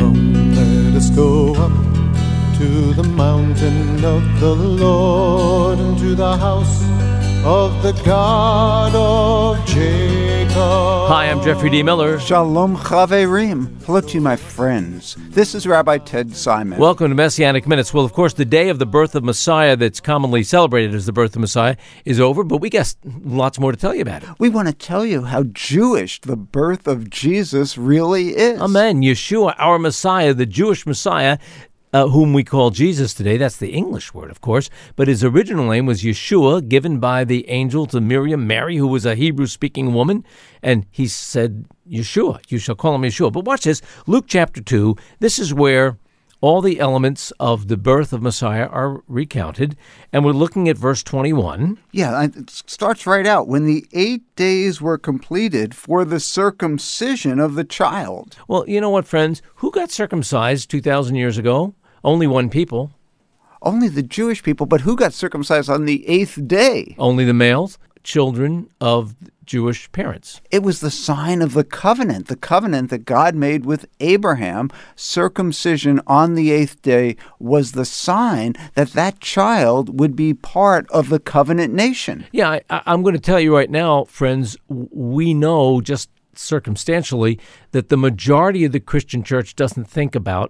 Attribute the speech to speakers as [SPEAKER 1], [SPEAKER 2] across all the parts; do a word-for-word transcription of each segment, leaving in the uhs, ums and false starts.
[SPEAKER 1] Come, let us go up to the mountain of the Lord, and to the house of the God of Jacob.
[SPEAKER 2] Hi, I'm Jeffrey D. Miller.
[SPEAKER 3] Shalom Chaverim. Hello to you, my friends. This is Rabbi Ted Simon.
[SPEAKER 2] Welcome to Messianic Minutes. Well, of course, the day of the birth of Messiah that's commonly celebrated as the birth of Messiah is over, but we got lots more to tell you about it.
[SPEAKER 3] We want to tell you how Jewish the birth of Jesus really is.
[SPEAKER 2] Amen. Yeshua, our Messiah, the Jewish Messiah, Uh, whom we call Jesus today. That's the English word, of course. But his original name was Yeshua, given by the angel to Miriam, Mary, who was a Hebrew-speaking woman. And he said, Yeshua, you shall call him Yeshua. But watch this, Luke chapter two, this is where all the elements of the birth of Messiah are recounted. And we're looking at verse twenty-one.
[SPEAKER 3] Yeah, it starts right out. When the eight days were completed for the circumcision of the child.
[SPEAKER 2] Well, you know what, friends? Who got circumcised two thousand years ago? Only one people.
[SPEAKER 3] Only the Jewish people, but who got circumcised on the eighth day?
[SPEAKER 2] Only the males, children of Jewish parents.
[SPEAKER 3] It was the sign of the covenant, the covenant that God made with Abraham. Circumcision on the eighth day was the sign that that child would be part of the covenant nation.
[SPEAKER 2] Yeah, I, I'm going to tell you right now, friends, we know just circumstantially that the majority of the Christian church doesn't think about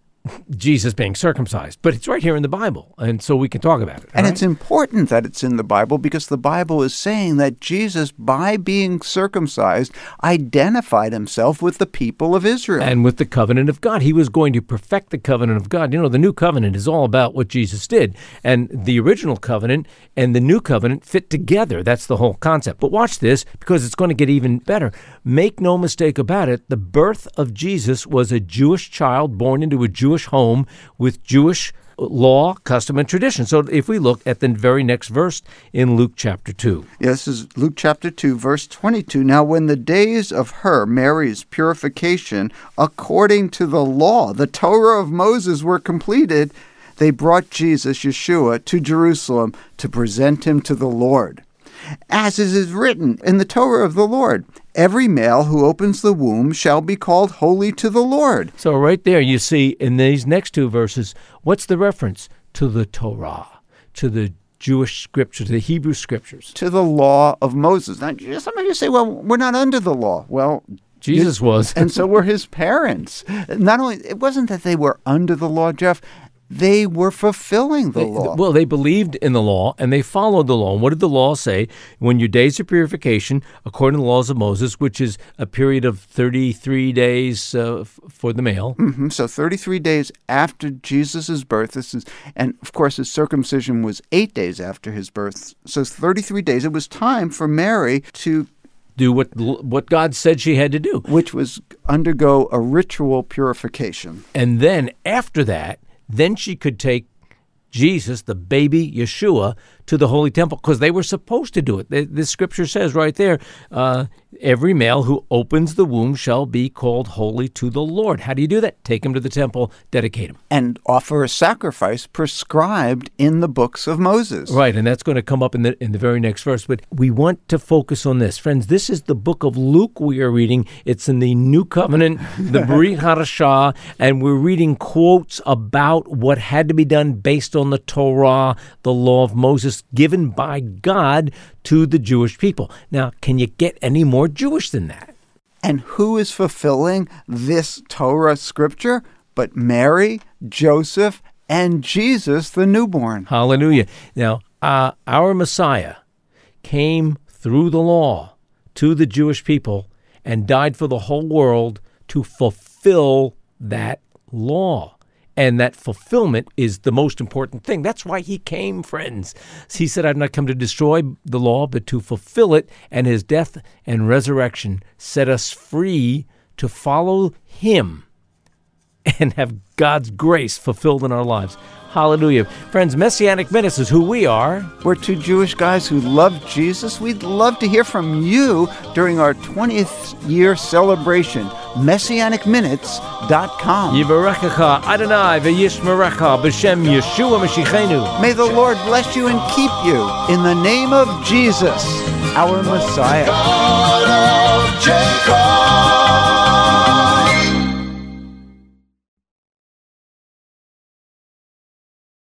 [SPEAKER 2] Jesus being circumcised, but it's right here in the Bible, and so we can talk about it.
[SPEAKER 3] And
[SPEAKER 2] right?
[SPEAKER 3] It's important that it's in the Bible because the Bible is saying that Jesus, by being circumcised, identified himself with the people of Israel.
[SPEAKER 2] And with the covenant of God. He was going to perfect the covenant of God. You know, the new covenant is all about what Jesus did, and the original covenant and the new covenant fit together. That's the whole concept. But watch this, because it's going to get even better. Make no mistake about it, the birth of Jesus was a Jewish child born into a Jewish Jewish home with Jewish law, custom, and tradition. So if we look at the very next verse in Luke chapter two.
[SPEAKER 3] Yes, this is Luke chapter two, verse twenty-two. Now when the days of her, Mary's purification, according to the law, the Torah of Moses, were completed, they brought Jesus, Yeshua, to Jerusalem to present him to the Lord. As it is written in the Torah of the Lord, every male who opens the womb shall be called holy to the Lord.
[SPEAKER 2] So right there you see in these next two verses, what's the reference? To the Torah, to the Jewish scriptures, the Hebrew scriptures.
[SPEAKER 3] To the law of Moses. Now, some of you say, well, we're not under the law. Well,
[SPEAKER 2] Jesus was.
[SPEAKER 3] And so were his parents. Not only, it wasn't that they were under the law, Jeff. They were fulfilling the
[SPEAKER 2] they,
[SPEAKER 3] law.
[SPEAKER 2] Well, they believed in the law, and they followed the law. And what did the law say? When your days of purification, according to the laws of Moses, which is a period of thirty-three days uh, f- for the male.
[SPEAKER 3] Mm-hmm. So thirty-three days after Jesus' birth. This is, and of course, his circumcision was eight days after his birth. So thirty-three days. It was time for Mary to
[SPEAKER 2] do what what God said she had to do,
[SPEAKER 3] which was undergo a ritual purification.
[SPEAKER 2] And then after that, then she could take Jesus, the baby Yeshua, to the Holy Temple, because they were supposed to do it. The, the scripture says right there, uh, every male who opens the womb shall be called holy to the Lord. How do you do that? Take him to the temple, dedicate him.
[SPEAKER 3] And offer a sacrifice prescribed in the books of Moses.
[SPEAKER 2] Right, and that's going to come up in the in the very next verse. But we want to focus on this. Friends, this is the book of Luke we are reading. It's in the New Covenant, the Brit Hadashah, and we're reading quotes about what had to be done based on the Torah, the law of Moses, given by God to the Jewish people. Now, can you get any more Jewish than that?
[SPEAKER 3] And who is fulfilling this Torah scripture but Mary, Joseph, and Jesus, the newborn?
[SPEAKER 2] Hallelujah. Now, uh, our Messiah came through the law to the Jewish people and died for the whole world to fulfill that law. And that fulfillment is the most important thing. That's why he came, friends. He said, I've not come to destroy the law, but to fulfill it. And his death and resurrection set us free to follow him and have God's grace fulfilled in our lives. Hallelujah. Friends, Messianic Minutes is who we are.
[SPEAKER 3] We're two Jewish guys who love Jesus. We'd love to hear from you during our twentieth year celebration. Messianic Minutes dot com.
[SPEAKER 2] Yivarechecha Adonai v'yishmerecha b'shem Yeshua Mashiachenu.
[SPEAKER 3] May the Lord bless you and keep you in the name of Jesus, our Messiah.
[SPEAKER 1] God of Jacob.